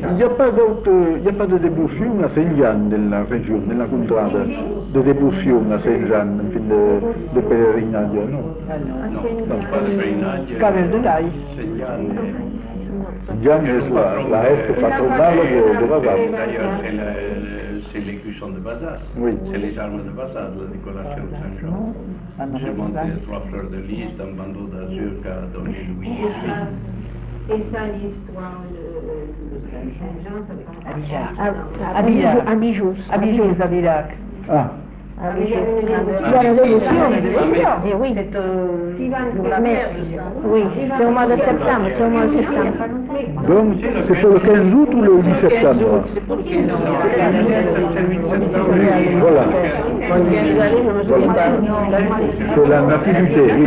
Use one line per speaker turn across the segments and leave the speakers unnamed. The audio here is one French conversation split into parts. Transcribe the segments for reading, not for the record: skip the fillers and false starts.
Il n'y a pas de devoción a Saint-Jean en la región, en la contrada, de devoción a Saint-Jean, en fin, de peregrinaje, ¿no?
No, pas de peregrinaje.
Caberdelay.
Saint-Jean es la este patronal de Bazas.
D'ailleurs, c'est l'écusson de Bazas.
Oui.
C'est les armes de Bazas, la décoration de Saint-Jean. J'ai monté 3 fleurs de lys d'un bandeau d'azur qu'a donné Louis XVIII.
Et ça, l'histoire de Saint-Jean, ça s'en
À Bijous. À Bijous, à Villac.
Ah,
Il y a
Il y a la dévotion. Eh oui. Mais, oui, c'est au mois de septembre, c'est au mois de septembre.
donc c'est pour le 15 août ou le 8 septembre?
C'est pour le 15 août.
Voilà,
Quand il vient d'arriver, je me souviens pas.
c'est la nativité, oui.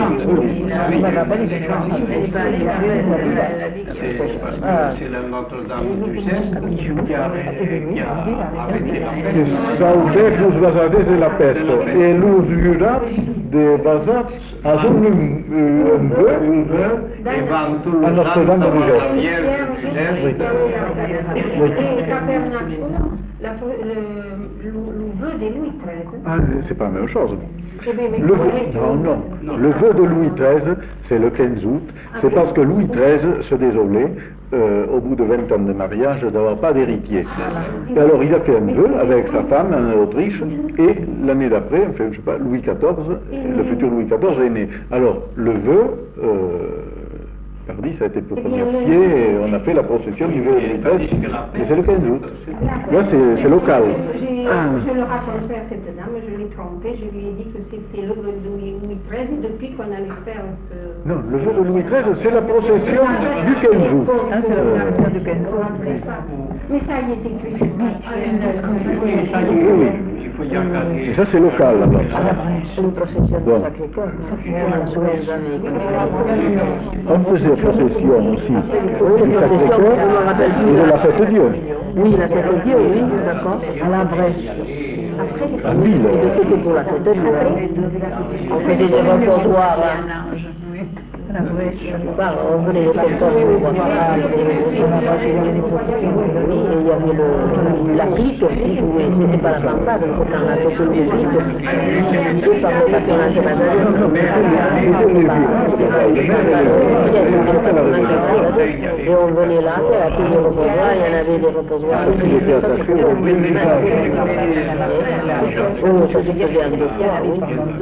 C'est parce que c'est la Notre-Dame du Ceste qui a arrêté la
Que
peste.
salvé los Bazades de la peste. Et los jurats de Bazas hacen un vœu
Et van tous
à
les
Notre-Dame
ans
du
devant la
Geste.
Vierge du Geste.
Et Capernaum, le vœu de Louis XIII.
Ah, c'est pas la même chose.
Eh bien, mais
Le vœu, non. Le vœu de Louis XIII, c'est le 15 août. C'est parce que Louis XIII se désolait, au bout de 20 ans de mariage, d'avoir pas d'héritier. Et alors il a fait un vœu avec sa femme en Autriche, et l'année d'après, enfin, je sais pas, Louis XIV, le futur Louis XIV est né. Alors le vœu, ça a été remercié, et on a fait la procession du vœu de Louis XIII, et c'est le 15 août. Là, c'est local.
Je le racontais à cette dame, je l'ai trompé, je lui ai dit que c'était le vœu de Louis XIII, et depuis qu'on allait faire ce...
Non, le vœu de Louis XIII, c'est la procession du 15 août.
Ah, c'est la procession du 15
Mais ça y est écrit sur
Oui, oui.
Il faut y regarder.
Et ça, c'est local, là-bas.
Une procession du
Bon.
Sacré-Cœur. On
On faisait procession aussi du Sacré-Cœur et de la Fête Dieu.
Oui, la fête de Dieu, oui, d'accord. À la brèche.
À Ville.
Et c'était pour la fête de Dieu. On faisait des reposoirs. On venait le septembre, on voit pas. Oui, et il y avait la flûte qui jouait, c'était pas la fanfare, c'était dans la fête de musique, guidée par le patronage de Madame. Et on venait là, à tous les reposoirs, il y en avait des reposoirs.
Il était attaché au visage.
Oh, ça se faisait en deux fois, oui.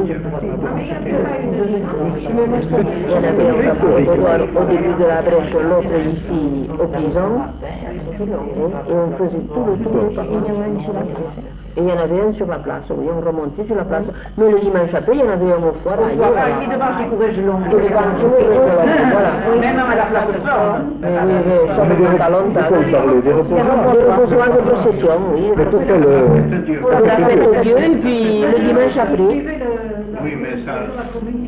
Il y en avait un reposoir au début de la brèche, l'autre ici au prison, et on faisait tout le tour du parcours. Et il y en avait un sur la place, oui, on remontait sur la place. Mais le dimanche après, il y en avait un au foire.
Qui devant chez Courage-Long.
Et devant chez Courage-Long, voilà.
Même à la place de Flore.
Oui, oui, ça remonte à longtemps.
Des reposoirs.
Des reposoirs de procession, oui.
Mais pour quel...
Pour la fête de Dieu, et puis le dimanche après.
Oui, mais ça.
La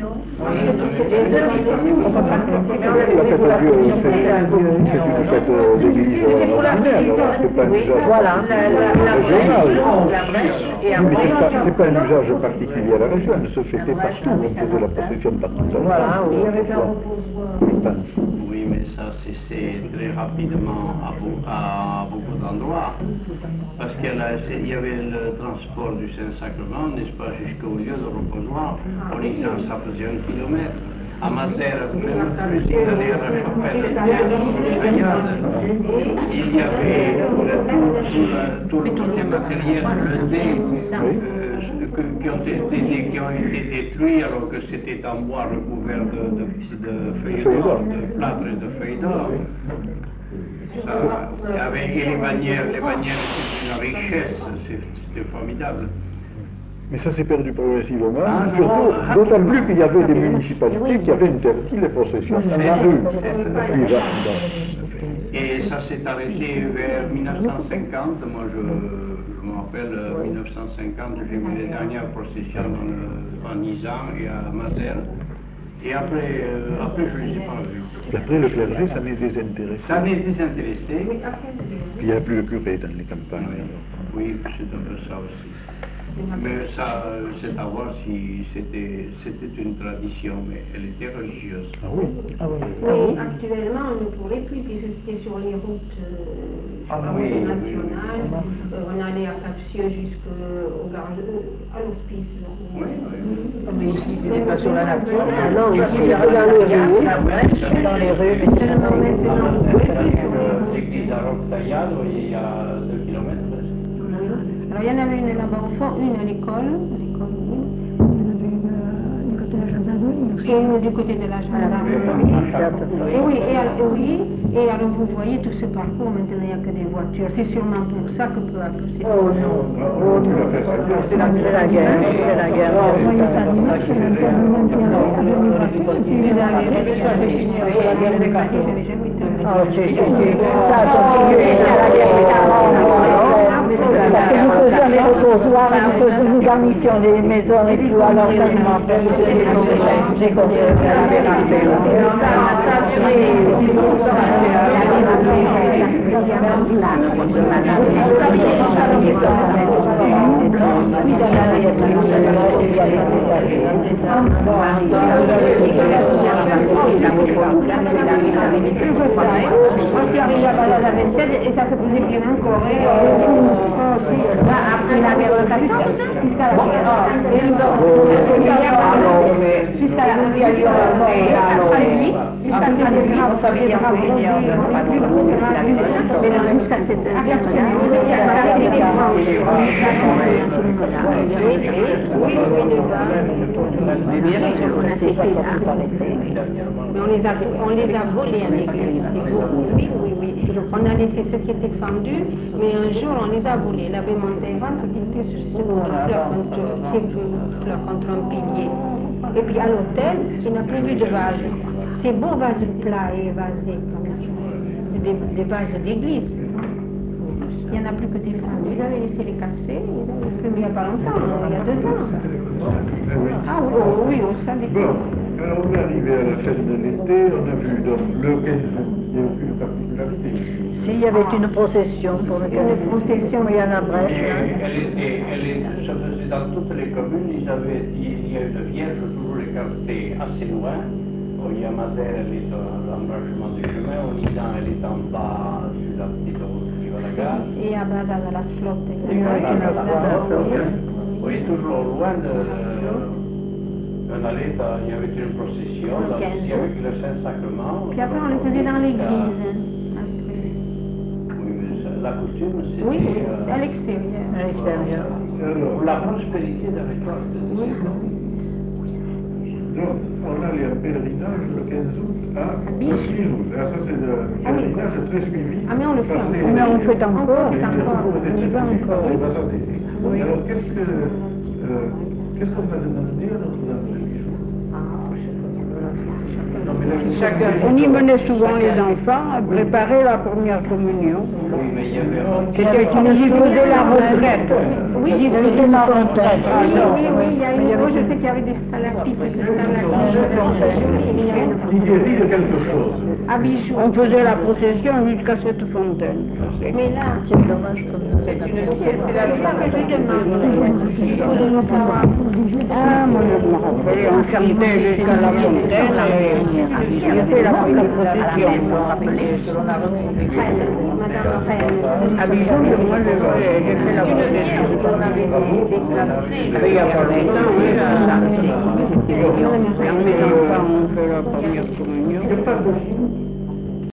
Fête Dieu, c'est une fête d'église ordinaire, c'est pas un usage
Voilà.
régional.
La brèche. Et
Oui, mais
après,
c'est pas un usage particulier à la région, elle se fêtait partout, on faisait la procession partout.
Voilà, oui.
Je pense.
Oui, mais ça c'est très rapidement à beaucoup d'endroits. Parce qu'il y avait le transport du Saint-Sacrement, n'est-ce pas, jusqu'au lieu de reposoir. Pour les gens, ça faisait 1 kilomètre. À Mazères, même plus, ils allaient à la chapelle, ailleurs. Il y avait tout le matériel blindé qui ont été détruits alors que c'était en bois recouvert de feuilles d'or, de plâtre et de feuilles d'or. Et les bannières, c'est une richesse, c'était formidable.
Mais ça s'est perdu progressivement, surtout, d'autant plus qu'il y avait des municipalités qui avaient interdit les processions dans la rue.
Et ça s'est arrêté vers 1950. Moi, je me rappelle, 1950, j'ai vu les dernières processions en Nizan et à Mazères. Et après, je ne les ai pas vus.
Et après, le clergé, ça m'est désintéressé.
Ça m'est désintéressé.
Puis il n'y a plus de curé dans les campagnes.
Oui, c'est un peu ça aussi. Mais ça, c'est à voir si c'était une tradition, mais elle était religieuse.
Ah oui.
Oui, actuellement, on ne pourrait plus, puisque c'était sur les routes
oui.
national. On allait à Capsieux jusqu'au à l'hospice.
Mais ici, ce n'est pas sur la nation. Non, ici, c'est dans les rues. Dans les rues, mais c'est
Seulement maintenant.
L'église à Roquetaillade, il y a 2 kilomètres.
Alors il y en avait une là-bas au fond, une à l'école, et une du côté de la gendarmerie. Et oui, et alors vous voyez tout ce parcours, maintenant il n'y a que des voitures. C'est sûrement pour ça que peu à peu c'est...
Oh non, c'est la guerre, c'est la guerre.
Parce que nous faisions les reposoirs, nous faisions une garnition des maisons et tout, alors ça commençait, j'ai compris la vérité.
Ça a
Moi je suis arrivée à la 27 et ça se faisait bien encore. Après la guerre jusqu'à la guerre. Jusqu'à la jusqu'à cette mais on les a volés à l'église, oui. On a laissé ceux qui étaient fendus, mais un jour on les a volés. L'abbé Montevan qui était sur fleur contre un pilier. Et puis à l'hôtel, il n'a plus vu de vase. Ces beaux vases plats et évasés comme ça. C'est des vases d'église. Il n'y en a plus que des fendus. Ils avaient laissé les casser, il n'y a pas longtemps, il y a 2 ans. Ah oui, au sein des
Bon, alors on est arrivé à la fin de l'été, on a vu donc le 15 août, il n'y a aucune particularité ici.
S'il y avait une procession pour le 15 août,
Une procession,
il y en a brèche.
Ça faisait dans toutes les communes, il y a une vierge toujours écartée assez loin. Il y a Mazères, elle est à l'embranchement du chemin, Onisan, elle est en bas sur la petite route qui va à la gare.
et à Bada à la flotte.
Oui, toujours loin de... On allait, il y avait une procession, là aussi avec le Saint-Sacrement.
Puis après on le faisait dans l'église.
Oui, mais la coutume, c'était...
Oui, à l'extérieur.
À l'extérieur.
Alors,
La prospérité de l'école.
donc, on allait en pèlerinage le 15 août à Bijoux. Ah, ça, c'est le pèlerinage très suivi.
Ah, mais on le fait
par les-
encore.
Mais on fait encore.
les recours étaient
On y
très
va
suivis par
encore.
les Bazardais. Alors, qu'est-ce qu'on va demander à Notre-Dame de Bijoux? Non, mais là,
On y menait souvent les enfants à préparer la première communion.
Oui, mais il y avait...
C'était une y faisait la retraite.
Oui,
Il y avait ma retraite.
oui, il y a une... Moi, je sais qu'il y avait des stalactites et des stalagmites.
il guérit de quelque chose.
À Bijoux.
On faisait la procession jusqu'à cette fontaine.
Mais là,
C'est dommage comme ça.
c'est la loi que je demande. Il faut de nous savoir.
Ah, moi je me rappelle, on s'arrivait jusqu'à la fontaine et on fait la procession.
Madame Reine.
À Bijoux, moi j'ai fait la procession.
On avait des classés.
Il n'y a pas longtemps, oui, là, ça. Mes enfants ont fait la première communion.
Il n'y a pas de